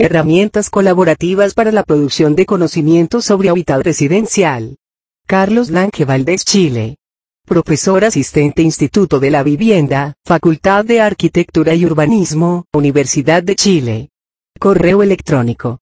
Herramientas colaborativas para la producción de conocimiento sobre hábitat residencial. Carlos Lange Valdés, Chile. Profesor asistente Instituto de la Vivienda, Facultad de Arquitectura y Urbanismo, Universidad de Chile. Correo electrónico,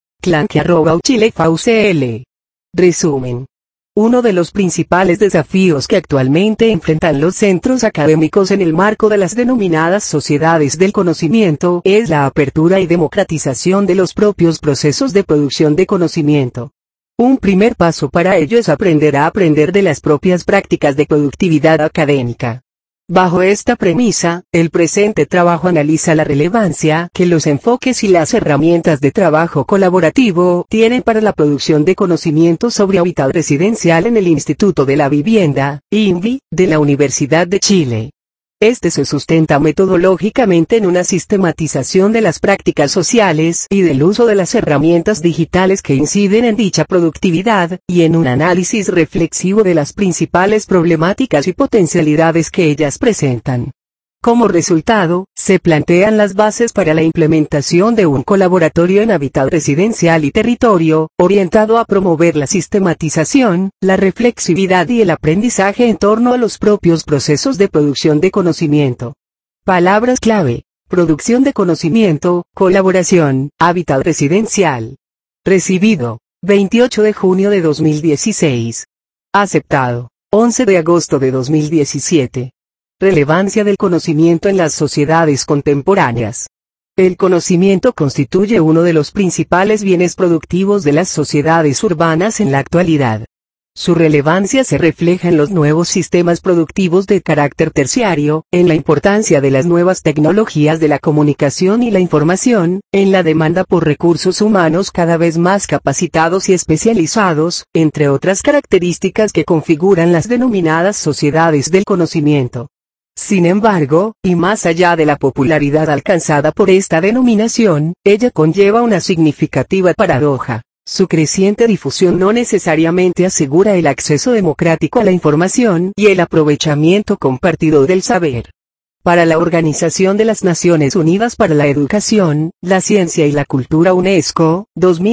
clanque@uchilefaucl. Resumen. Uno de los principales desafíos que actualmente enfrentan los centros académicos en el marco de las denominadas sociedades del conocimiento es la apertura y democratización de los propios procesos de producción de conocimiento. Un primer paso para ello es aprender a aprender de las propias prácticas de productividad académica. Bajo esta premisa, el presente trabajo analiza la relevancia que los enfoques y las herramientas de trabajo colaborativo tienen para la producción de conocimiento sobre hábitat residencial en el Instituto de la Vivienda, INVI, de la Universidad de Chile. Este se sustenta metodológicamente en una sistematización de las prácticas sociales y del uso de las herramientas digitales que inciden en dicha productividad, y en un análisis reflexivo de las principales problemáticas y potencialidades que ellas presentan. Como resultado, se plantean las bases para la implementación de un colaboratorio en hábitat residencial y territorio, orientado a promover la sistematización, la reflexividad y el aprendizaje en torno a los propios procesos de producción de conocimiento. Palabras clave: producción de conocimiento, colaboración, hábitat residencial. Recibido: 28 de junio de 2016. Aceptado: 11 de agosto de 2017. Relevancia del conocimiento en las sociedades contemporáneas. El conocimiento constituye uno de los principales bienes productivos de las sociedades urbanas en la actualidad. Su relevancia se refleja en los nuevos sistemas productivos de carácter terciario, en la importancia de las nuevas tecnologías de la comunicación y la información, en la demanda por recursos humanos cada vez más capacitados y especializados, entre otras características que configuran las denominadas sociedades del conocimiento. Sin embargo, y más allá de la popularidad alcanzada por esta denominación, ella conlleva una significativa paradoja. Su creciente difusión no necesariamente asegura el acceso democrático a la información y el aprovechamiento compartido del saber. Para la Organización de las Naciones Unidas para la Educación, la Ciencia y la Cultura UNESCO,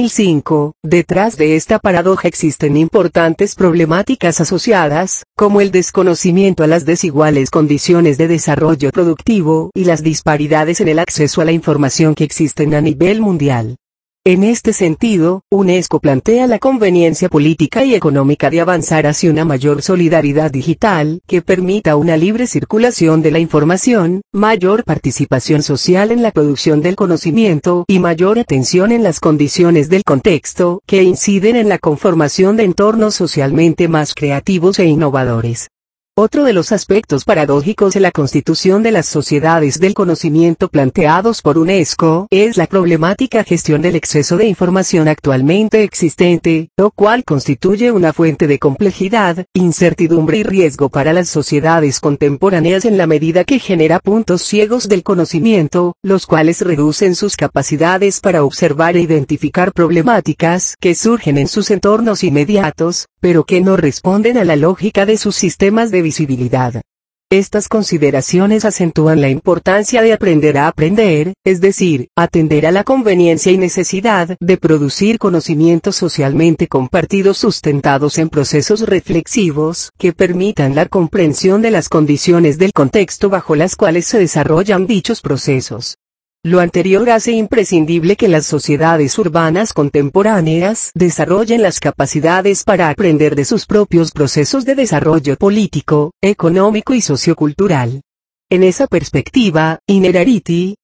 2005, detrás de esta paradoja existen importantes problemáticas asociadas, como el desconocimiento a las desiguales condiciones de desarrollo productivo y las disparidades en el acceso a la información que existen a nivel mundial. En este sentido, UNESCO plantea la conveniencia política y económica de avanzar hacia una mayor solidaridad digital, que permita una libre circulación de la información, mayor participación social en la producción del conocimiento y mayor atención en las condiciones del contexto, que inciden en la conformación de entornos socialmente más creativos e innovadores. Otro de los aspectos paradójicos de la constitución de las sociedades del conocimiento planteados por UNESCO es la problemática gestión del exceso de información actualmente existente, lo cual constituye una fuente de complejidad, incertidumbre y riesgo para las sociedades contemporáneas en la medida que genera puntos ciegos del conocimiento, los cuales reducen sus capacidades para observar e identificar problemáticas que surgen en sus entornos inmediatos, pero que no responden a la lógica de sus sistemas de visibilidad. Estas consideraciones acentúan la importancia de aprender a aprender, es decir, atender a la conveniencia y necesidad de producir conocimientos socialmente compartidos sustentados en procesos reflexivos que permitan la comprensión de las condiciones del contexto bajo las cuales se desarrollan dichos procesos. Lo anterior hace imprescindible que las sociedades urbanas contemporáneas desarrollen las capacidades para aprender de sus propios procesos de desarrollo político, económico y sociocultural. En esa perspectiva, Innerarity,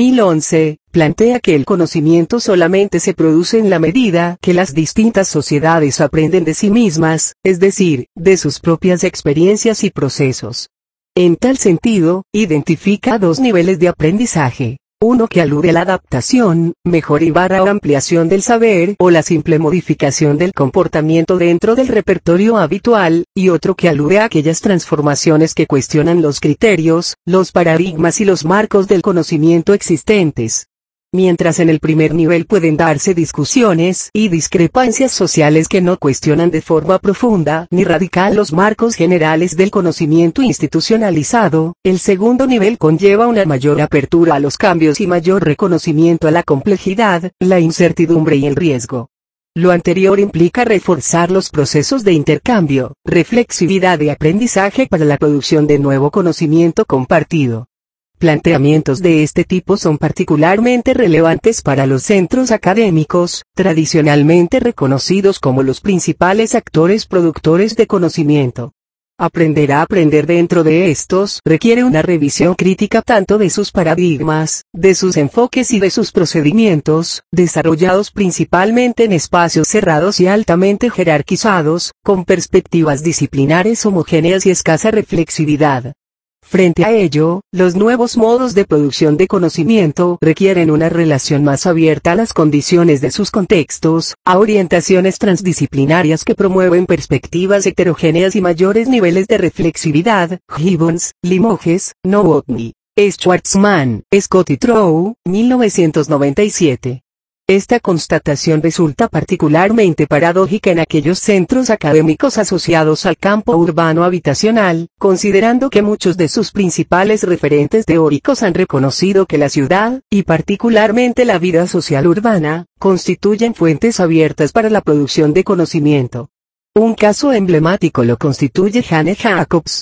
2011, plantea que el conocimiento solamente se produce en la medida que las distintas sociedades aprenden de sí mismas, es decir, de sus propias experiencias y procesos. En tal sentido, identifica dos niveles de aprendizaje. Uno que alude a la adaptación, mejora o ampliación del saber o la simple modificación del comportamiento dentro del repertorio habitual, y otro que alude a aquellas transformaciones que cuestionan los criterios, los paradigmas y los marcos del conocimiento existentes. Mientras en el primer nivel pueden darse discusiones y discrepancias sociales que no cuestionan de forma profunda ni radical los marcos generales del conocimiento institucionalizado, el segundo nivel conlleva una mayor apertura a los cambios y mayor reconocimiento a la complejidad, la incertidumbre y el riesgo. Lo anterior implica reforzar los procesos de intercambio, reflexividad y aprendizaje para la producción de nuevo conocimiento compartido. Planteamientos de este tipo son particularmente relevantes para los centros académicos, tradicionalmente reconocidos como los principales actores productores de conocimiento. Aprender a aprender dentro de estos requiere una revisión crítica tanto de sus paradigmas, de sus enfoques y de sus procedimientos, desarrollados principalmente en espacios cerrados y altamente jerarquizados, con perspectivas disciplinares homogéneas y escasa reflexividad. Frente a ello, los nuevos modos de producción de conocimiento requieren una relación más abierta a las condiciones de sus contextos, a orientaciones transdisciplinarias que promueven perspectivas heterogéneas y mayores niveles de reflexividad. Gibbons, Limoges, Novotny, Schwartzman, Scott y Trow, 1997. Esta constatación resulta particularmente paradójica en aquellos centros académicos asociados al campo urbano habitacional, considerando que muchos de sus principales referentes teóricos han reconocido que la ciudad, y particularmente la vida social urbana, constituyen fuentes abiertas para la producción de conocimiento. Un caso emblemático lo constituye Jane Jacobs,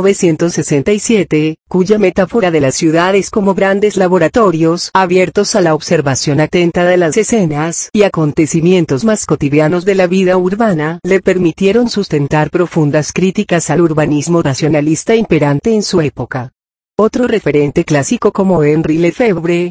1967, cuya metáfora de las ciudades como grandes laboratorios abiertos a la observación atenta de las escenas y acontecimientos más cotidianos de la vida urbana le permitieron sustentar profundas críticas al urbanismo racionalista imperante en su época. Otro referente clásico como Henri Lefebvre,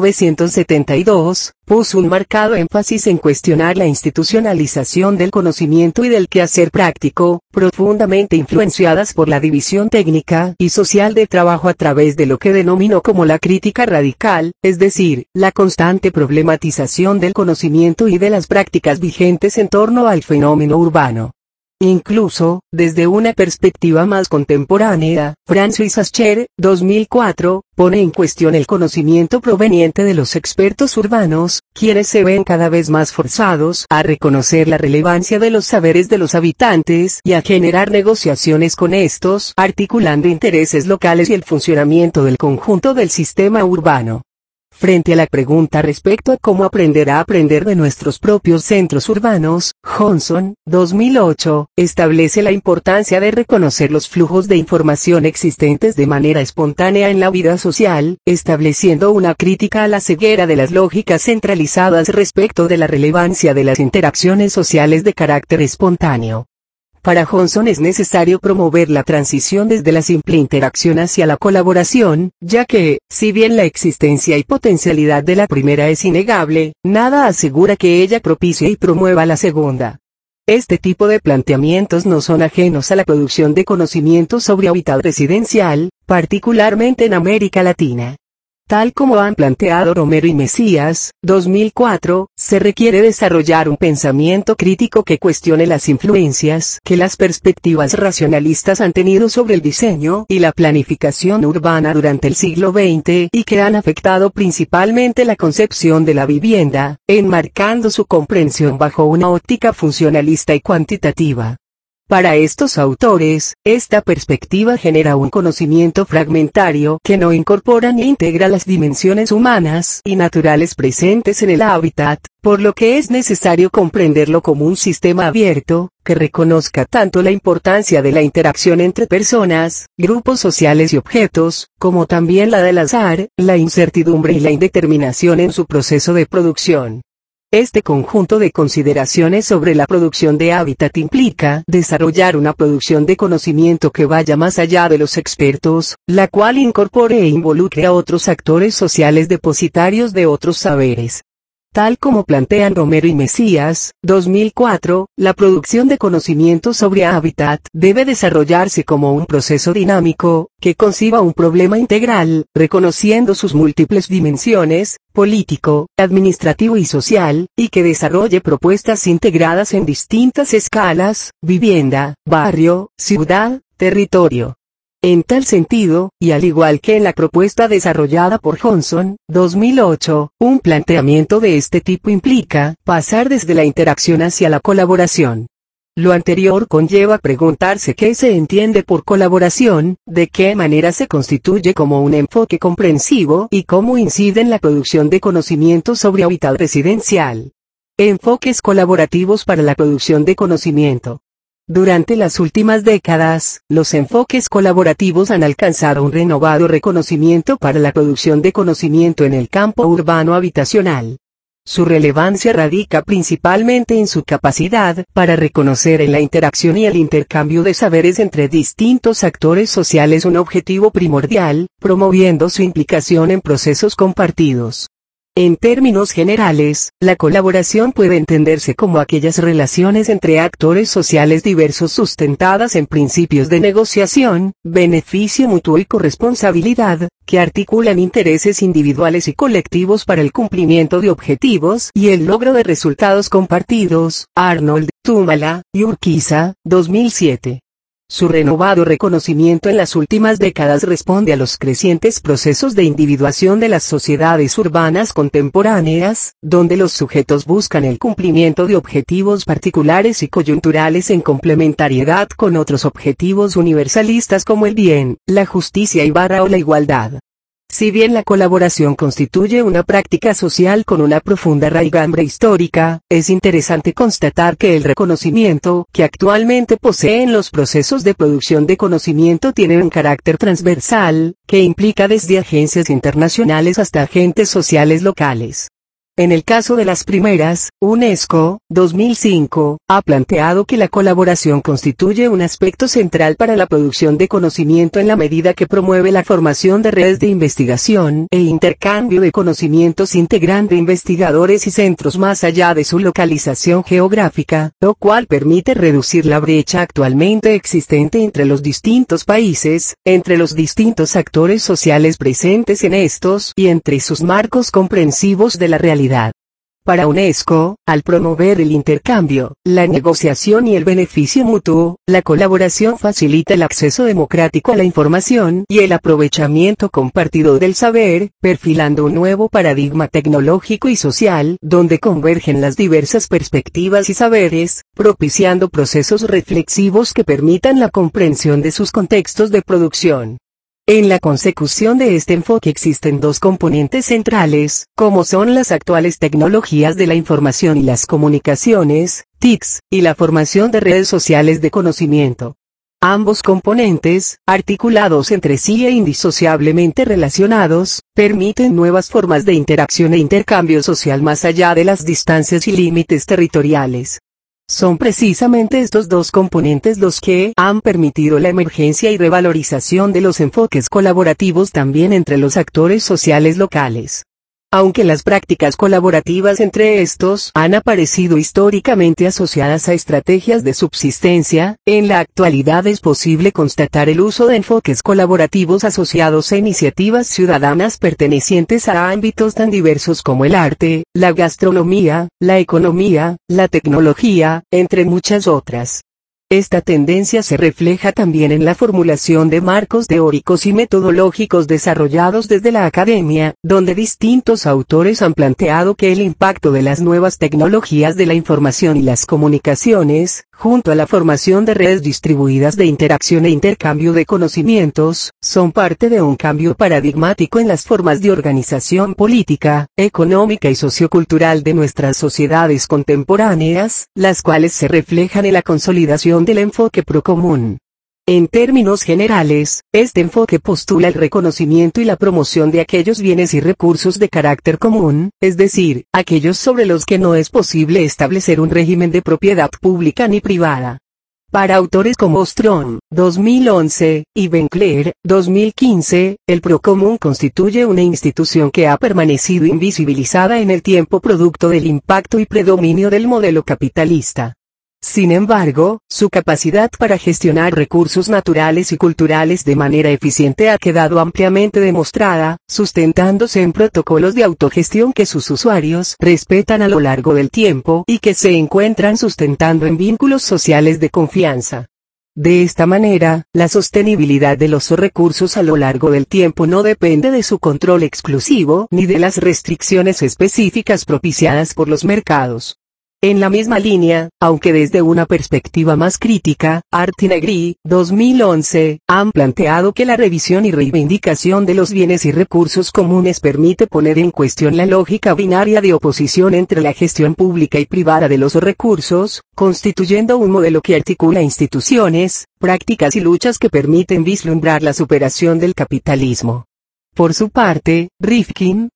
1972, puso un marcado énfasis en cuestionar la institucionalización del conocimiento y del quehacer práctico, profundamente influenciadas por la división técnica y social de trabajo a través de lo que denominó como la crítica radical, es decir, la constante problematización del conocimiento y de las prácticas vigentes en torno al fenómeno urbano. Incluso, desde una perspectiva más contemporánea, Francis Ascher, 2004, pone en cuestión el conocimiento proveniente de los expertos urbanos, quienes se ven cada vez más forzados a reconocer la relevancia de los saberes de los habitantes y a generar negociaciones con estos, articulando intereses locales y el funcionamiento del conjunto del sistema urbano. Frente a la pregunta respecto a cómo aprender a aprender de nuestros propios centros urbanos, Johnson, 2008, establece la importancia de reconocer los flujos de información existentes de manera espontánea en la vida social, estableciendo una crítica a la ceguera de las lógicas centralizadas respecto de la relevancia de las interacciones sociales de carácter espontáneo. Para Johnson es necesario promover la transición desde la simple interacción hacia la colaboración, ya que, si bien la existencia y potencialidad de la primera es innegable, nada asegura que ella propicie y promueva la segunda. Este tipo de planteamientos no son ajenos a la producción de conocimiento sobre hábitat residencial, particularmente en América Latina. Tal como han planteado Romero y Mesías, 2004, se requiere desarrollar un pensamiento crítico que cuestione las influencias que las perspectivas racionalistas han tenido sobre el diseño y la planificación urbana durante el siglo XX y que han afectado principalmente la concepción de la vivienda, enmarcando su comprensión bajo una óptica funcionalista y cuantitativa. Para estos autores, esta perspectiva genera un conocimiento fragmentario que no incorpora ni integra las dimensiones humanas y naturales presentes en el hábitat, por lo que es necesario comprenderlo como un sistema abierto, que reconozca tanto la importancia de la interacción entre personas, grupos sociales y objetos, como también la del azar, la incertidumbre y la indeterminación en su proceso de producción. Este conjunto de consideraciones sobre la producción de hábitat implica desarrollar una producción de conocimiento que vaya más allá de los expertos, la cual incorpore e involucre a otros actores sociales depositarios de otros saberes. Tal como plantean Romero y Mesías, 2004, la producción de conocimiento sobre hábitat debe desarrollarse como un proceso dinámico, que conciba un problema integral, reconociendo sus múltiples dimensiones, político, administrativo y social, y que desarrolle propuestas integradas en distintas escalas, vivienda, barrio, ciudad, territorio. En tal sentido, y al igual que en la propuesta desarrollada por Johnson, 2008, un planteamiento de este tipo implica pasar desde la interacción hacia la colaboración. Lo anterior conlleva preguntarse qué se entiende por colaboración, de qué manera se constituye como un enfoque comprensivo y cómo incide en la producción de conocimiento sobre hábitat residencial. Enfoques colaborativos para la producción de conocimiento. Durante las últimas décadas, los enfoques colaborativos han alcanzado un renovado reconocimiento para la producción de conocimiento en el campo urbano habitacional. Su relevancia radica principalmente en su capacidad para reconocer en la interacción y el intercambio de saberes entre distintos actores sociales un objetivo primordial, promoviendo su implicación en procesos compartidos. En términos generales, la colaboración puede entenderse como aquellas relaciones entre actores sociales diversos sustentadas en principios de negociación, beneficio mutuo y corresponsabilidad, que articulan intereses individuales y colectivos para el cumplimiento de objetivos y el logro de resultados compartidos. Arnold, Túmala y Urquiza, 2007. Su renovado reconocimiento en las últimas décadas responde a los crecientes procesos de individuación de las sociedades urbanas contemporáneas, donde los sujetos buscan el cumplimiento de objetivos particulares y coyunturales en complementariedad con otros objetivos universalistas como el bien, la justicia o la igualdad. Si bien la colaboración constituye una práctica social con una profunda raigambre histórica, es interesante constatar que el reconocimiento que actualmente poseen los procesos de producción de conocimiento tiene un carácter transversal, que implica desde agencias internacionales hasta agentes sociales locales. En el caso de las primeras, UNESCO, 2005, ha planteado que la colaboración constituye un aspecto central para la producción de conocimiento en la medida que promueve la formación de redes de investigación e intercambio de conocimientos integrando investigadores y centros más allá de su localización geográfica, lo cual permite reducir la brecha actualmente existente entre los distintos países, entre los distintos actores sociales presentes en estos y entre sus marcos comprensivos de la realidad. Para UNESCO, al promover el intercambio, la negociación y el beneficio mutuo, la colaboración facilita el acceso democrático a la información y el aprovechamiento compartido del saber, perfilando un nuevo paradigma tecnológico y social, donde convergen las diversas perspectivas y saberes, propiciando procesos reflexivos que permitan la comprensión de sus contextos de producción. En la consecución de este enfoque existen dos componentes centrales, como son las actuales tecnologías de la información y las comunicaciones, TICs, y la formación de redes sociales de conocimiento. Ambos componentes, articulados entre sí e indisociablemente relacionados, permiten nuevas formas de interacción e intercambio social más allá de las distancias y límites territoriales. Son precisamente estos dos componentes los que han permitido la emergencia y revalorización de los enfoques colaborativos también entre los actores sociales locales. Aunque las prácticas colaborativas entre estos han aparecido históricamente asociadas a estrategias de subsistencia, en la actualidad es posible constatar el uso de enfoques colaborativos asociados a iniciativas ciudadanas pertenecientes a ámbitos tan diversos como el arte, la gastronomía, la economía, la tecnología, entre muchas otras. Esta tendencia se refleja también en la formulación de marcos teóricos y metodológicos desarrollados desde la academia, donde distintos autores han planteado que el impacto de las nuevas tecnologías de la información y las comunicaciones, junto a la formación de redes distribuidas de interacción e intercambio de conocimientos, son parte de un cambio paradigmático en las formas de organización política, económica y sociocultural de nuestras sociedades contemporáneas, las cuales se reflejan en la consolidación del enfoque procomún. En términos generales, este enfoque postula el reconocimiento y la promoción de aquellos bienes y recursos de carácter común, es decir, aquellos sobre los que no es posible establecer un régimen de propiedad pública ni privada. Para autores como Ostrom, 2011, y Benkler, 2015, el procomún constituye una institución que ha permanecido invisibilizada en el tiempo producto del impacto y predominio del modelo capitalista. Sin embargo, su capacidad para gestionar recursos naturales y culturales de manera eficiente ha quedado ampliamente demostrada, sustentándose en protocolos de autogestión que sus usuarios respetan a lo largo del tiempo y que se encuentran sustentando en vínculos sociales de confianza. De esta manera, la sostenibilidad de los recursos a lo largo del tiempo no depende de su control exclusivo ni de las restricciones específicas propiciadas por los mercados. En la misma línea, aunque desde una perspectiva más crítica, Art y Negri, 2011, han planteado que la revisión y reivindicación de los bienes y recursos comunes permite poner en cuestión la lógica binaria de oposición entre la gestión pública y privada de los recursos, constituyendo un modelo que articula instituciones, prácticas y luchas que permiten vislumbrar la superación del capitalismo. Por su parte, Rifkin,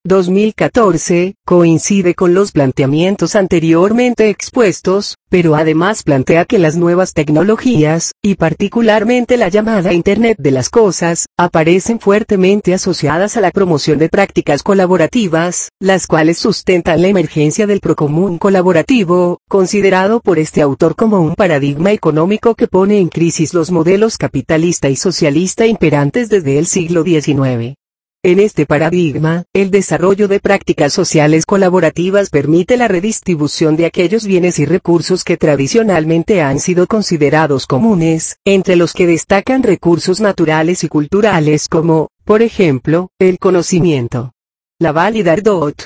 2014, coincide con los planteamientos anteriormente expuestos, pero además plantea que las nuevas tecnologías, y particularmente la llamada Internet de las Cosas, aparecen fuertemente asociadas a la promoción de prácticas colaborativas, las cuales sustentan la emergencia del procomún colaborativo, considerado por este autor como un paradigma económico que pone en crisis los modelos capitalista y socialista imperantes desde el siglo XIX. En este paradigma, el desarrollo de prácticas sociales colaborativas permite la redistribución de aquellos bienes y recursos que tradicionalmente han sido considerados comunes, entre los que destacan recursos naturales y culturales como, por ejemplo, el conocimiento. Laval y Dardot,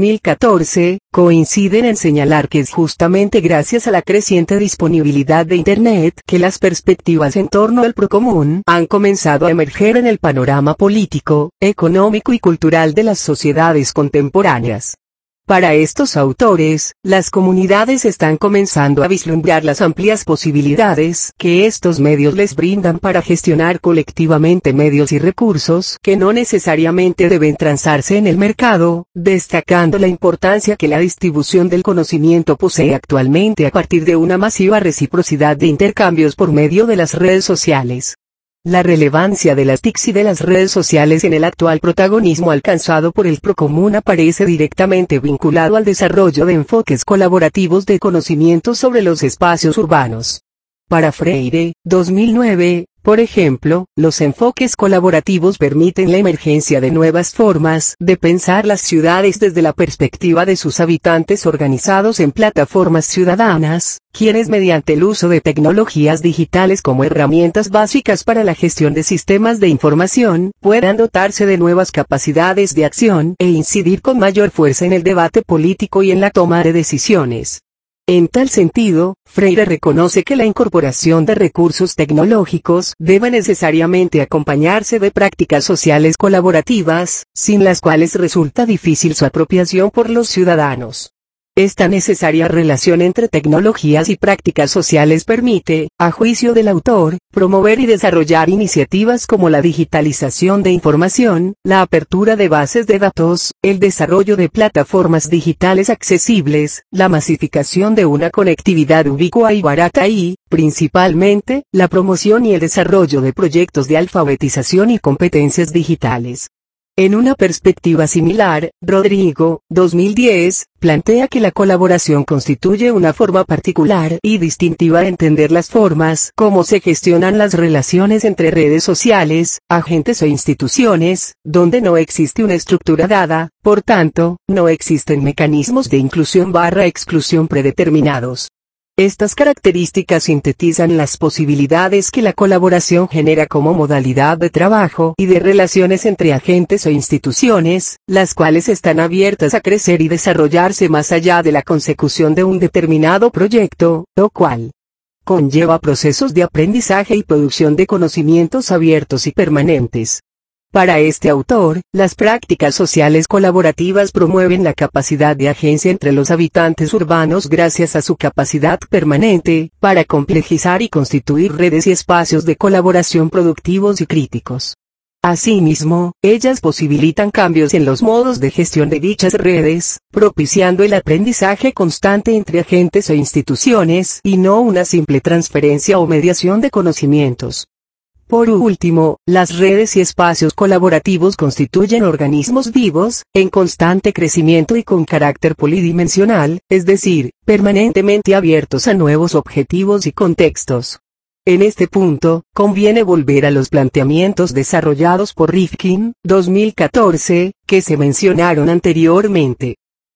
2014, coinciden en señalar que es justamente gracias a la creciente disponibilidad de Internet que las perspectivas en torno al procomún han comenzado a emerger en el panorama político, económico y cultural de las sociedades contemporáneas. Para estos autores, las comunidades están comenzando a vislumbrar las amplias posibilidades que estos medios les brindan para gestionar colectivamente medios y recursos que no necesariamente deben transarse en el mercado, destacando la importancia que la distribución del conocimiento posee actualmente a partir de una masiva reciprocidad de intercambios por medio de las redes sociales. La relevancia de las TICs y de las redes sociales en el actual protagonismo alcanzado por el procomún aparece directamente vinculado al desarrollo de enfoques colaborativos de conocimiento sobre los espacios urbanos. Para Freire, 2009, por ejemplo, los enfoques colaborativos permiten la emergencia de nuevas formas de pensar las ciudades desde la perspectiva de sus habitantes organizados en plataformas ciudadanas, quienes mediante el uso de tecnologías digitales como herramientas básicas para la gestión de sistemas de información, puedan dotarse de nuevas capacidades de acción e incidir con mayor fuerza en el debate político y en la toma de decisiones. En tal sentido, Freire reconoce que la incorporación de recursos tecnológicos debe necesariamente acompañarse de prácticas sociales colaborativas, sin las cuales resulta difícil su apropiación por los ciudadanos. Esta necesaria relación entre tecnologías y prácticas sociales permite, a juicio del autor, promover y desarrollar iniciativas como la digitalización de información, la apertura de bases de datos, el desarrollo de plataformas digitales accesibles, la masificación de una conectividad ubicua y barata y, principalmente, la promoción y el desarrollo de proyectos de alfabetización y competencias digitales. En una perspectiva similar, Rodrigo, 2010, plantea que la colaboración constituye una forma particular y distintiva de entender las formas como se gestionan las relaciones entre redes sociales, agentes o instituciones, donde no existe una estructura dada, por tanto, no existen mecanismos de inclusión/exclusión predeterminados. Estas características sintetizan las posibilidades que la colaboración genera como modalidad de trabajo y de relaciones entre agentes o instituciones, las cuales están abiertas a crecer y desarrollarse más allá de la consecución de un determinado proyecto, lo cual conlleva procesos de aprendizaje y producción de conocimientos abiertos y permanentes. Para este autor, las prácticas sociales colaborativas promueven la capacidad de agencia entre los habitantes urbanos gracias a su capacidad permanente, para complejizar y constituir redes y espacios de colaboración productivos y críticos. Asimismo, ellas posibilitan cambios en los modos de gestión de dichas redes, propiciando el aprendizaje constante entre agentes o instituciones y no una simple transferencia o mediación de conocimientos. Por último, las redes y espacios colaborativos constituyen organismos vivos, en constante crecimiento y con carácter polidimensional, es decir, permanentemente abiertos a nuevos objetivos y contextos. En este punto, conviene volver a los planteamientos desarrollados por Rifkin, 2014, que se mencionaron anteriormente.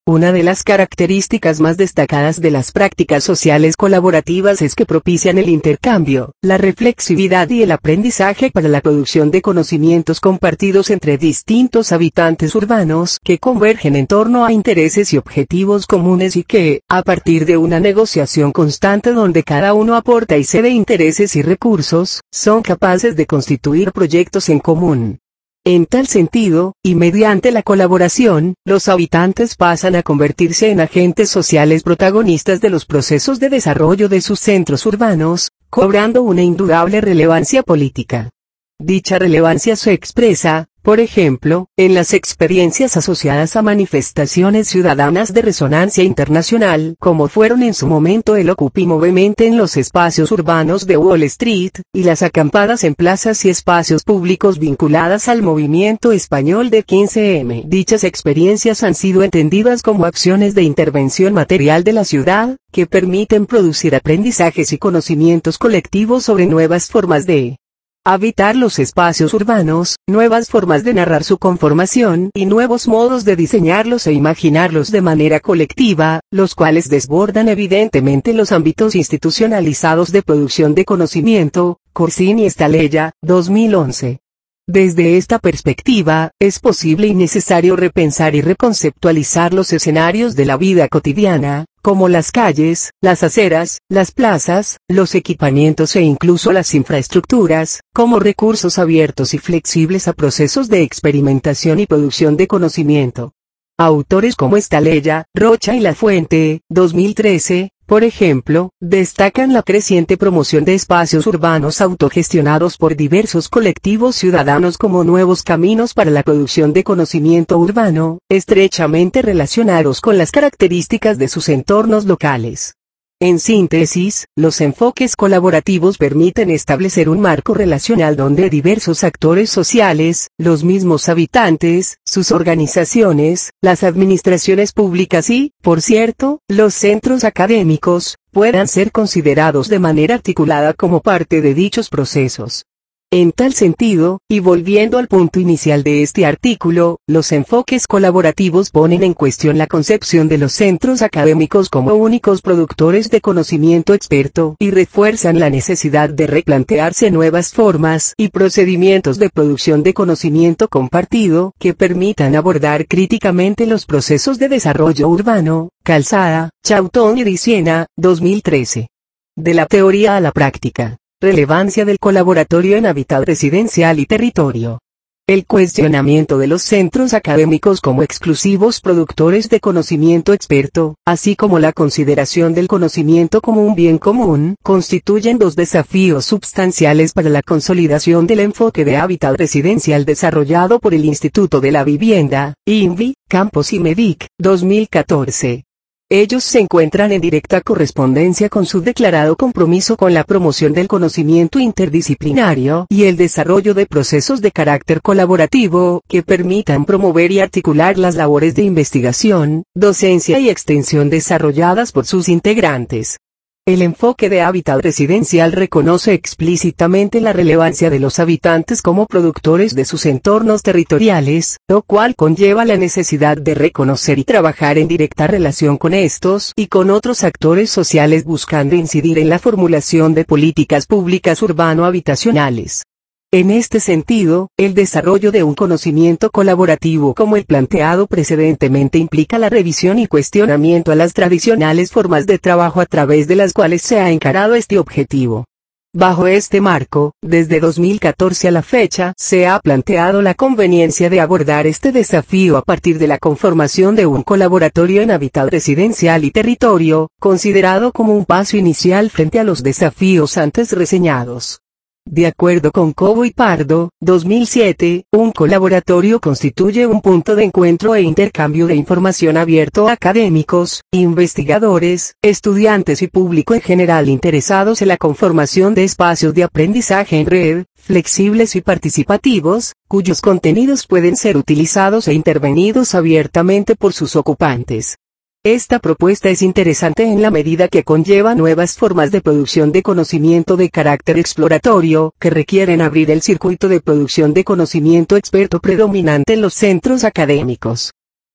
Una de las características más destacadas de las prácticas sociales colaborativas es que propician el intercambio, la reflexividad y el aprendizaje para la producción de conocimientos compartidos entre distintos habitantes urbanos que convergen en torno a intereses y objetivos comunes y que, a partir de una negociación constante donde cada uno aporta y cede intereses y recursos, son capaces de constituir proyectos en común. En tal sentido, y mediante la colaboración, los habitantes pasan a convertirse en agentes sociales protagonistas de los procesos de desarrollo de sus centros urbanos, cobrando una indudable relevancia política. Dicha relevancia se expresa, por ejemplo, en las experiencias asociadas a manifestaciones ciudadanas de resonancia internacional, como fueron en su momento el Occupy Movement en los espacios urbanos de Wall Street, y las acampadas en plazas y espacios públicos vinculadas al movimiento español de 15M. Dichas experiencias han sido entendidas como acciones de intervención material de la ciudad, que permiten producir aprendizajes y conocimientos colectivos sobre nuevas formas de habitar los espacios urbanos, nuevas formas de narrar su conformación y nuevos modos de diseñarlos e imaginarlos de manera colectiva, los cuales desbordan evidentemente los ámbitos institucionalizados de producción de conocimiento. Corsini y Staleya, 2011. Desde esta perspectiva, es posible y necesario repensar y reconceptualizar los escenarios de la vida cotidiana, como las calles, las aceras, las plazas, los equipamientos e incluso las infraestructuras, como recursos abiertos y flexibles a procesos de experimentación y producción de conocimiento. Autores como Staleya, Rocha y Lafuente, 2013, por ejemplo, destacan la creciente promoción de espacios urbanos autogestionados por diversos colectivos ciudadanos como nuevos caminos para la producción de conocimiento urbano, estrechamente relacionados con las características de sus entornos locales. En síntesis, los enfoques colaborativos permiten establecer un marco relacional donde diversos actores sociales, los mismos habitantes, sus organizaciones, las administraciones públicas y, por cierto, los centros académicos, puedan ser considerados de manera articulada como parte de dichos procesos. En tal sentido, y volviendo al punto inicial de este artículo, los enfoques colaborativos ponen en cuestión la concepción de los centros académicos como únicos productores de conocimiento experto y refuerzan la necesidad de replantearse nuevas formas y procedimientos de producción de conocimiento compartido que permitan abordar críticamente los procesos de desarrollo urbano. Calzada, Chautón y Diciena, 2013. De la teoría a la práctica. Relevancia del colaboratorio en hábitat residencial y territorio. El cuestionamiento de los centros académicos como exclusivos productores de conocimiento experto, así como la consideración del conocimiento como un bien común, constituyen dos desafíos substanciales para la consolidación del enfoque de hábitat residencial desarrollado por el Instituto de la Vivienda, INVI, Campos y Medic, 2014. Ellos se encuentran en directa correspondencia con su declarado compromiso con la promoción del conocimiento interdisciplinario y el desarrollo de procesos de carácter colaborativo que permitan promover y articular las labores de investigación, docencia y extensión desarrolladas por sus integrantes. El enfoque de hábitat residencial reconoce explícitamente la relevancia de los habitantes como productores de sus entornos territoriales, lo cual conlleva la necesidad de reconocer y trabajar en directa relación con estos y con otros actores sociales buscando incidir en la formulación de políticas públicas urbano-habitacionales. En este sentido, el desarrollo de un conocimiento colaborativo como el planteado precedentemente implica la revisión y cuestionamiento a las tradicionales formas de trabajo a través de las cuales se ha encarado este objetivo. Bajo este marco, desde 2014 a la fecha, se ha planteado la conveniencia de abordar este desafío a partir de la conformación de un colaboratorio en hábitat residencial y territorio, considerado como un paso inicial frente a los desafíos antes reseñados. De acuerdo con Cobo y Pardo, 2007, un colaboratorio constituye un punto de encuentro e intercambio de información abierto a académicos, investigadores, estudiantes y público en general interesados en la conformación de espacios de aprendizaje en red, flexibles y participativos, cuyos contenidos pueden ser utilizados e intervenidos abiertamente por sus ocupantes. Esta propuesta es interesante en la medida que conlleva nuevas formas de producción de conocimiento de carácter exploratorio, que requieren abrir el circuito de producción de conocimiento experto predominante en los centros académicos.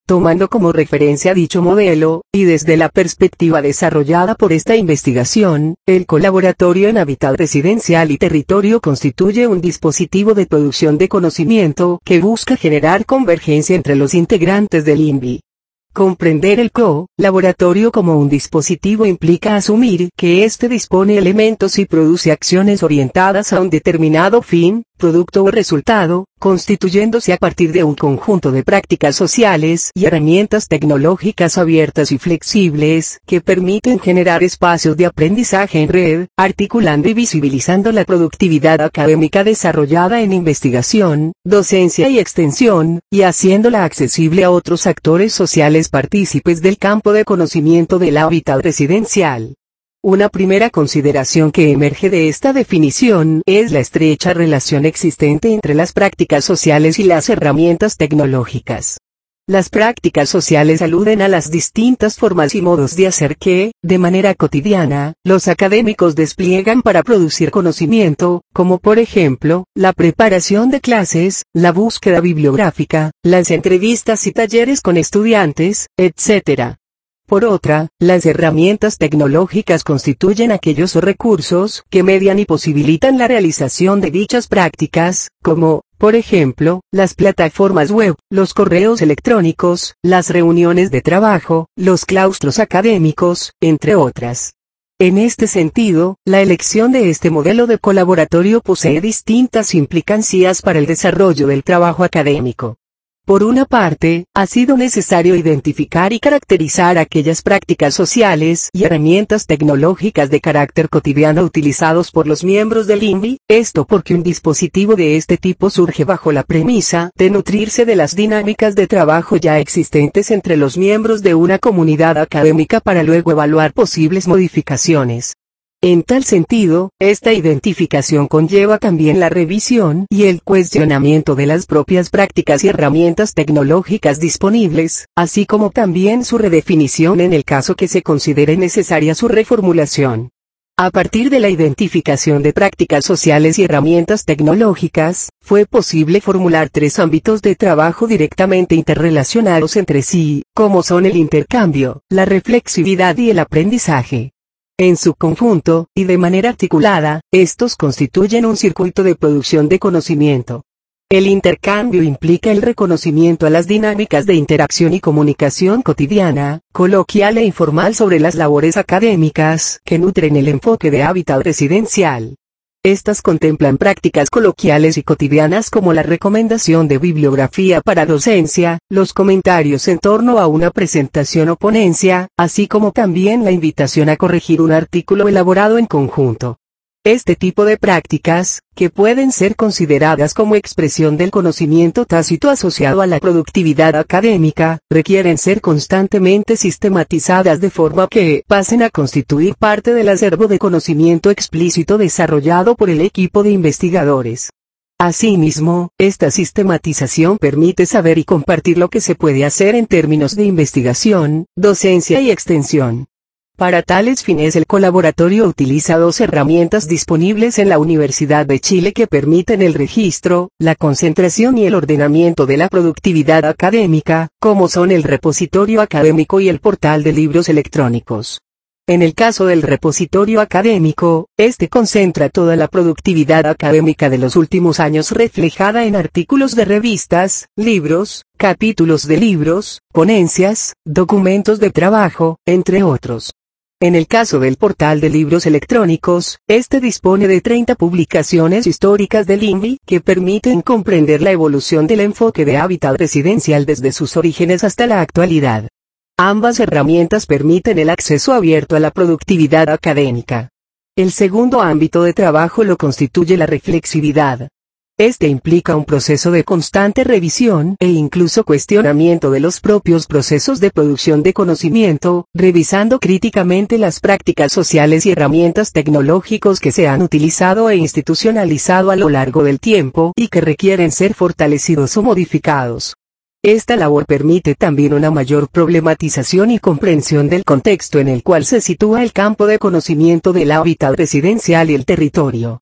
Tomando como referencia dicho modelo, y desde la perspectiva desarrollada por esta investigación, el colaboratorio en hábitat residencial y territorio constituye un dispositivo de producción de conocimiento que busca generar convergencia entre los integrantes del INVI. Comprender el co-laboratorio como un dispositivo implica asumir que éste dispone elementos y produce acciones orientadas a un determinado fin, producto o resultado, constituyéndose a partir de un conjunto de prácticas sociales y herramientas tecnológicas abiertas y flexibles, que permiten generar espacios de aprendizaje en red, articulando y visibilizando la productividad académica desarrollada en investigación, docencia y extensión, y haciéndola accesible a otros actores sociales partícipes del campo de conocimiento del hábitat residencial. Una primera consideración que emerge de esta definición es la estrecha relación existente entre las prácticas sociales y las herramientas tecnológicas. Las prácticas sociales aluden a las distintas formas y modos de hacer que, de manera cotidiana, los académicos despliegan para producir conocimiento, como por ejemplo, la preparación de clases, la búsqueda bibliográfica, las entrevistas y talleres con estudiantes, etc. Por otra, las herramientas tecnológicas constituyen aquellos recursos que median y posibilitan la realización de dichas prácticas, como, por ejemplo, las plataformas web, los correos electrónicos, las reuniones de trabajo, los claustros académicos, entre otras. En este sentido, la elección de este modelo de colaboratorio posee distintas implicancias para el desarrollo del trabajo académico. Por una parte, ha sido necesario identificar y caracterizar aquellas prácticas sociales y herramientas tecnológicas de carácter cotidiano utilizados por los miembros del INVI, esto porque un dispositivo de este tipo surge bajo la premisa de nutrirse de las dinámicas de trabajo ya existentes entre los miembros de una comunidad académica para luego evaluar posibles modificaciones. En tal sentido, esta identificación conlleva también la revisión y el cuestionamiento de las propias prácticas y herramientas tecnológicas disponibles, así como también su redefinición en el caso que se considere necesaria su reformulación. A partir de la identificación de prácticas sociales y herramientas tecnológicas, fue posible formular tres ámbitos de trabajo directamente interrelacionados entre sí, como son el intercambio, la reflexividad y el aprendizaje. En su conjunto, y de manera articulada, estos constituyen un circuito de producción de conocimiento. El intercambio implica el reconocimiento a las dinámicas de interacción y comunicación cotidiana, coloquial e informal sobre las labores académicas que nutren el enfoque de hábitat residencial. Estas contemplan prácticas coloquiales y cotidianas como la recomendación de bibliografía para docencia, los comentarios en torno a una presentación o ponencia, así como también la invitación a corregir un artículo elaborado en conjunto. Este tipo de prácticas, que pueden ser consideradas como expresión del conocimiento tácito asociado a la productividad académica, requieren ser constantemente sistematizadas de forma que pasen a constituir parte del acervo de conocimiento explícito desarrollado por el equipo de investigadores. Asimismo, esta sistematización permite saber y compartir lo que se puede hacer en términos de investigación, docencia y extensión. Para tales fines el colaboratorio utiliza dos herramientas disponibles en la Universidad de Chile que permiten el registro, la concentración y el ordenamiento de la productividad académica, como son el repositorio académico y el portal de libros electrónicos. En el caso del repositorio académico, este concentra toda la productividad académica de los últimos años reflejada en artículos de revistas, libros, capítulos de libros, ponencias, documentos de trabajo, entre otros. En el caso del portal de libros electrónicos, este dispone de 30 publicaciones históricas del INVI que permiten comprender la evolución del enfoque de hábitat residencial desde sus orígenes hasta la actualidad. Ambas herramientas permiten el acceso abierto a la productividad académica. El segundo ámbito de trabajo lo constituye la reflexividad. Este implica un proceso de constante revisión e incluso cuestionamiento de los propios procesos de producción de conocimiento, revisando críticamente las prácticas sociales y herramientas tecnológicas que se han utilizado e institucionalizado a lo largo del tiempo y que requieren ser fortalecidos o modificados. Esta labor permite también una mayor problematización y comprensión del contexto en el cual se sitúa el campo de conocimiento del hábitat residencial y el territorio.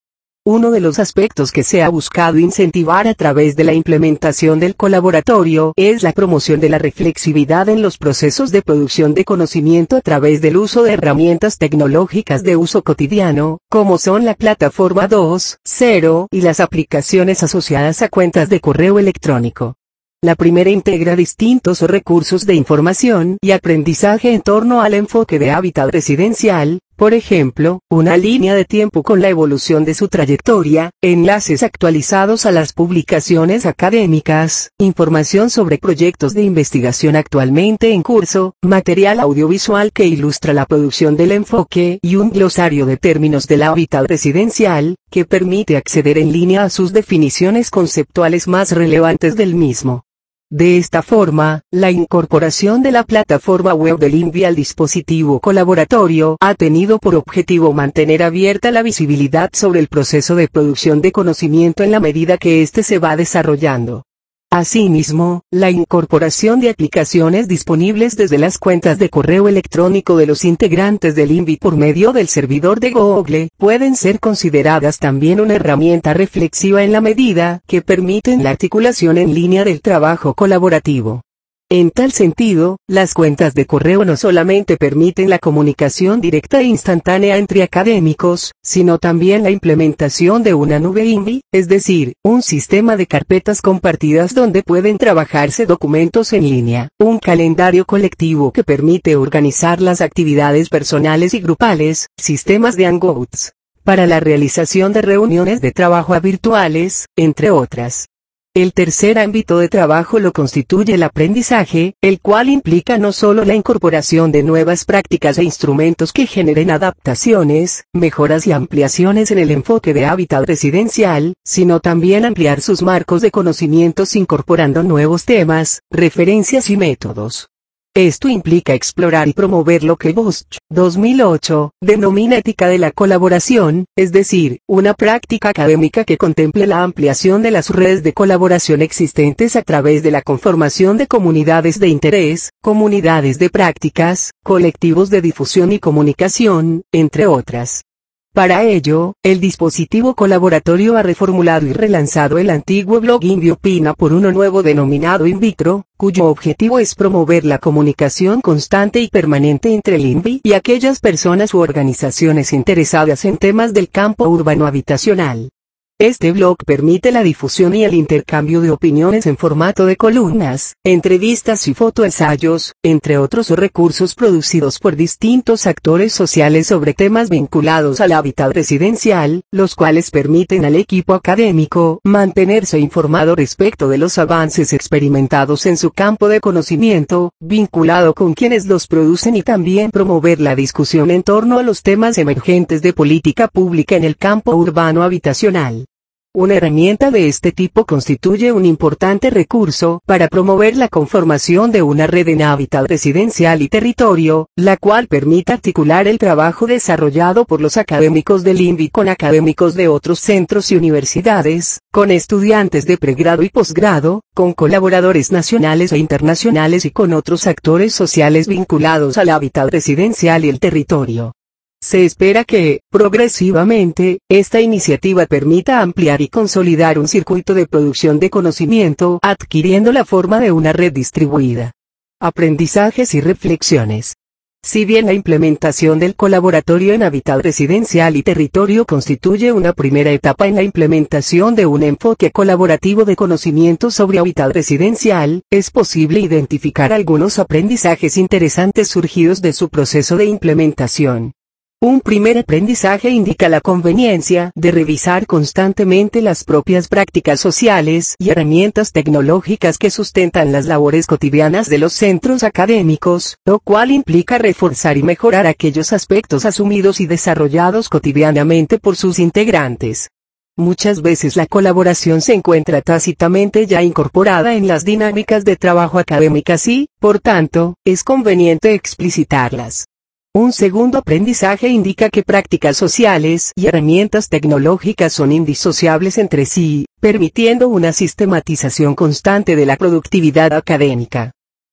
Uno de los aspectos que se ha buscado incentivar a través de la implementación del colaboratorio es la promoción de la reflexividad en los procesos de producción de conocimiento a través del uso de herramientas tecnológicas de uso cotidiano, como son la plataforma 2.0 y las aplicaciones asociadas a cuentas de correo electrónico. La primera integra distintos recursos de información y aprendizaje en torno al enfoque de hábitat residencial, por ejemplo, una línea de tiempo con la evolución de su trayectoria, enlaces actualizados a las publicaciones académicas, información sobre proyectos de investigación actualmente en curso, material audiovisual que ilustra la producción del enfoque y un glosario de términos del hábitat residencial, que permite acceder en línea a sus definiciones conceptuales más relevantes del mismo. De esta forma, la incorporación de la plataforma web del INVI al dispositivo colaboratorio ha tenido por objetivo mantener abierta la visibilidad sobre el proceso de producción de conocimiento en la medida que éste se va desarrollando. Asimismo, la incorporación de aplicaciones disponibles desde las cuentas de correo electrónico de los integrantes del INVI por medio del servidor de Google pueden ser consideradas también una herramienta reflexiva en la medida que permiten la articulación en línea del trabajo colaborativo. En tal sentido, las cuentas de correo no solamente permiten la comunicación directa e instantánea entre académicos, sino también la implementación de una nube INVI, es decir, un sistema de carpetas compartidas donde pueden trabajarse documentos en línea, un calendario colectivo que permite organizar las actividades personales y grupales, sistemas de hangouts, para la realización de reuniones de trabajo virtuales, entre otras. El tercer ámbito de trabajo lo constituye el aprendizaje, el cual implica no solo la incorporación de nuevas prácticas e instrumentos que generen adaptaciones, mejoras y ampliaciones en el enfoque de hábitat residencial, sino también ampliar sus marcos de conocimientos incorporando nuevos temas, referencias y métodos. Esto implica explorar y promover lo que Bosch, 2008, denomina ética de la colaboración, es decir, una práctica académica que contemple la ampliación de las redes de colaboración existentes a través de la conformación de comunidades de interés, comunidades de prácticas, colectivos de difusión y comunicación, entre otras. Para ello, el dispositivo colaboratorio ha reformulado y relanzado el antiguo blog INVI Opina por uno nuevo denominado INVITRO, cuyo objetivo es promover la comunicación constante y permanente entre el INVI y aquellas personas u organizaciones interesadas en temas del campo urbano habitacional. Este blog permite la difusión y el intercambio de opiniones en formato de columnas, entrevistas y fotoensayos, entre otros recursos producidos por distintos actores sociales sobre temas vinculados al hábitat residencial, los cuales permiten al equipo académico mantenerse informado respecto de los avances experimentados en su campo de conocimiento, vinculado con quienes los producen y también promover la discusión en torno a los temas emergentes de política pública en el campo urbano habitacional. Una herramienta de este tipo constituye un importante recurso para promover la conformación de una red en hábitat residencial y territorio, la cual permite articular el trabajo desarrollado por los académicos del INVI con académicos de otros centros y universidades, con estudiantes de pregrado y posgrado, con colaboradores nacionales e internacionales y con otros actores sociales vinculados al hábitat residencial y el territorio. Se espera que, progresivamente, esta iniciativa permita ampliar y consolidar un circuito de producción de conocimiento, adquiriendo la forma de una red distribuida. Aprendizajes y reflexiones. Si bien la implementación del colaboratorio en hábitat residencial y territorio constituye una primera etapa en la implementación de un enfoque colaborativo de conocimiento sobre hábitat residencial, es posible identificar algunos aprendizajes interesantes surgidos de su proceso de implementación. Un primer aprendizaje indica la conveniencia de revisar constantemente las propias prácticas sociales y herramientas tecnológicas que sustentan las labores cotidianas de los centros académicos, lo cual implica reforzar y mejorar aquellos aspectos asumidos y desarrollados cotidianamente por sus integrantes. Muchas veces la colaboración se encuentra tácitamente ya incorporada en las dinámicas de trabajo académicas y, por tanto, es conveniente explicitarlas. Un segundo aprendizaje indica que prácticas sociales y herramientas tecnológicas son indisociables entre sí, permitiendo una sistematización constante de la productividad académica.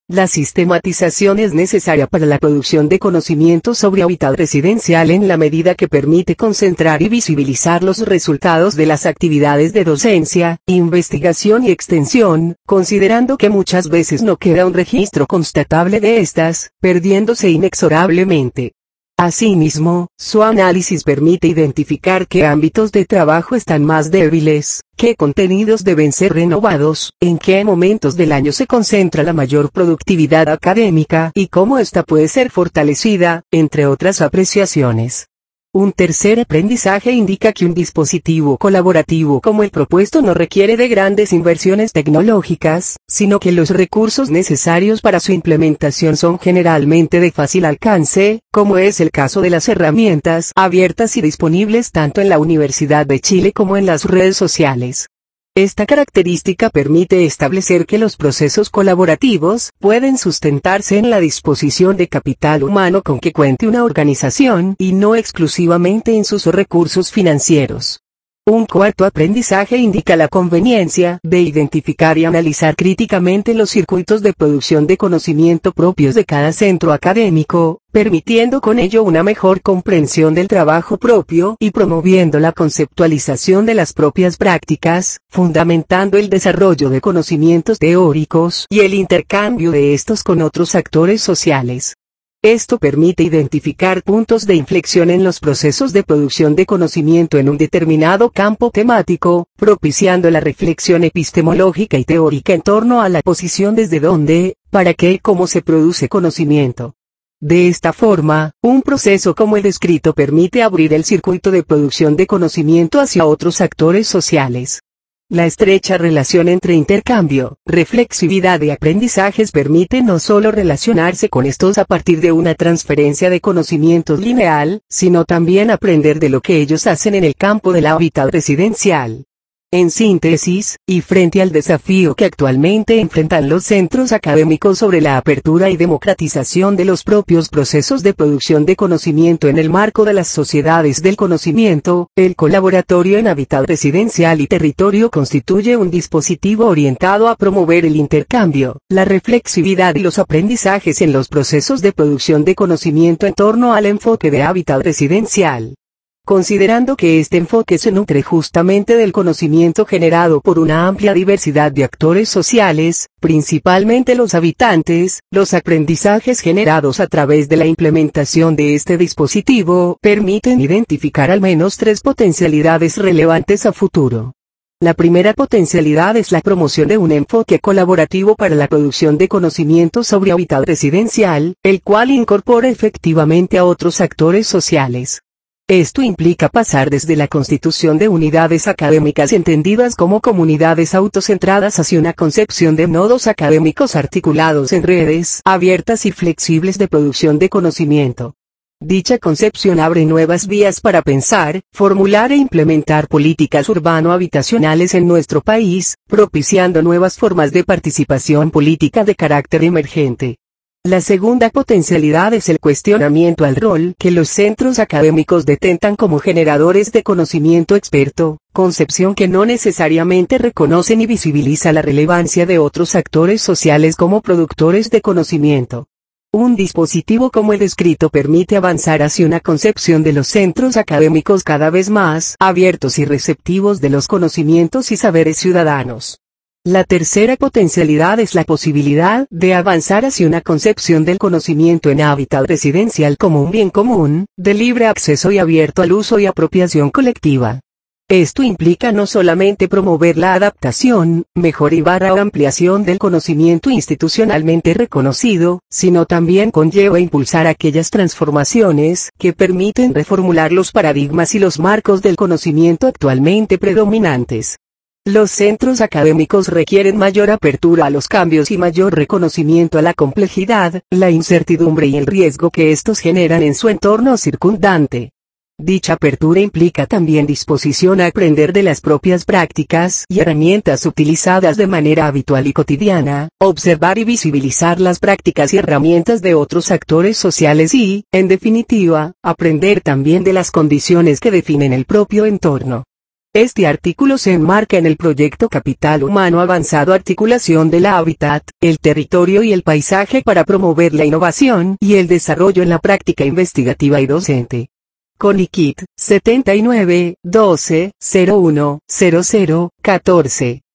La sistematización es necesaria para la producción de conocimiento sobre hábitat residencial en la medida que permite concentrar y visibilizar los resultados de las actividades de docencia, investigación y extensión, considerando que muchas veces no queda un registro constatable de estas, perdiéndose inexorablemente. Asimismo, su análisis permite identificar qué ámbitos de trabajo están más débiles, qué contenidos deben ser renovados, en qué momentos del año se concentra la mayor productividad académica y cómo ésta puede ser fortalecida, entre otras apreciaciones. Un tercer aprendizaje indica que un dispositivo colaborativo como el propuesto no requiere de grandes inversiones tecnológicas, sino que los recursos necesarios para su implementación son generalmente de fácil alcance, como es el caso de las herramientas abiertas y disponibles tanto en la Universidad de Chile como en las redes sociales. Esta característica permite establecer que los procesos colaborativos pueden sustentarse en la disposición de capital humano con que cuente una organización y no exclusivamente en sus recursos financieros. Un cuarto aprendizaje indica la conveniencia de identificar y analizar críticamente los circuitos de producción de conocimiento propios de cada centro académico, permitiendo con ello una mejor comprensión del trabajo propio y promoviendo la conceptualización de las propias prácticas, fundamentando el desarrollo de conocimientos teóricos y el intercambio de estos con otros actores sociales. Esto permite identificar puntos de inflexión en los procesos de producción de conocimiento en un determinado campo temático, propiciando la reflexión epistemológica y teórica en torno a la posición desde dónde, para qué y cómo se produce conocimiento. De esta forma, un proceso como el descrito permite abrir el circuito de producción de conocimiento hacia otros actores sociales. La estrecha relación entre intercambio, reflexividad y aprendizajes permite no solo relacionarse con estos a partir de una transferencia de conocimientos lineal, sino también aprender de lo que ellos hacen en el campo del hábitat residencial. En síntesis, y frente al desafío que actualmente enfrentan los centros académicos sobre la apertura y democratización de los propios procesos de producción de conocimiento en el marco de las sociedades del conocimiento, el colaboratorio en hábitat residencial y territorio constituye un dispositivo orientado a promover el intercambio, la reflexividad y los aprendizajes en los procesos de producción de conocimiento en torno al enfoque de hábitat residencial. Considerando que este enfoque se nutre justamente del conocimiento generado por una amplia diversidad de actores sociales, principalmente los habitantes, los aprendizajes generados a través de la implementación de este dispositivo permiten identificar al menos tres potencialidades relevantes a futuro. La primera potencialidad es la promoción de un enfoque colaborativo para la producción de conocimiento sobre hábitat residencial, el cual incorpora efectivamente a otros actores sociales. Esto implica pasar desde la constitución de unidades académicas entendidas como comunidades autocentradas hacia una concepción de nodos académicos articulados en redes abiertas y flexibles de producción de conocimiento. Dicha concepción abre nuevas vías para pensar, formular e implementar políticas urbano-habitacionales en nuestro país, propiciando nuevas formas de participación política de carácter emergente. La segunda potencialidad es el cuestionamiento al rol que los centros académicos detentan como generadores de conocimiento experto, concepción que no necesariamente reconoce ni visibiliza la relevancia de otros actores sociales como productores de conocimiento. Un dispositivo como el descrito permite avanzar hacia una concepción de los centros académicos cada vez más abiertos y receptivos de los conocimientos y saberes ciudadanos. La tercera potencialidad es la posibilidad de avanzar hacia una concepción del conocimiento en hábitat residencial como un bien común, de libre acceso y abierto al uso y apropiación colectiva. Esto implica no solamente promover la adaptación, mejora o ampliación del conocimiento institucionalmente reconocido, sino también conlleva impulsar aquellas transformaciones que permiten reformular los paradigmas y los marcos del conocimiento actualmente predominantes. Los centros académicos requieren mayor apertura a los cambios y mayor reconocimiento a la complejidad, la incertidumbre y el riesgo que estos generan en su entorno circundante. Dicha apertura implica también disposición a aprender de las propias prácticas y herramientas utilizadas de manera habitual y cotidiana, observar y visibilizar las prácticas y herramientas de otros actores sociales y, en definitiva, aprender también de las condiciones que definen el propio entorno. Este artículo se enmarca en el proyecto Capital Humano Avanzado, articulación del hábitat, el territorio y el paisaje para promover la innovación y el desarrollo en la práctica investigativa y docente. CONICIT, 79, 12, 01, 00, 14.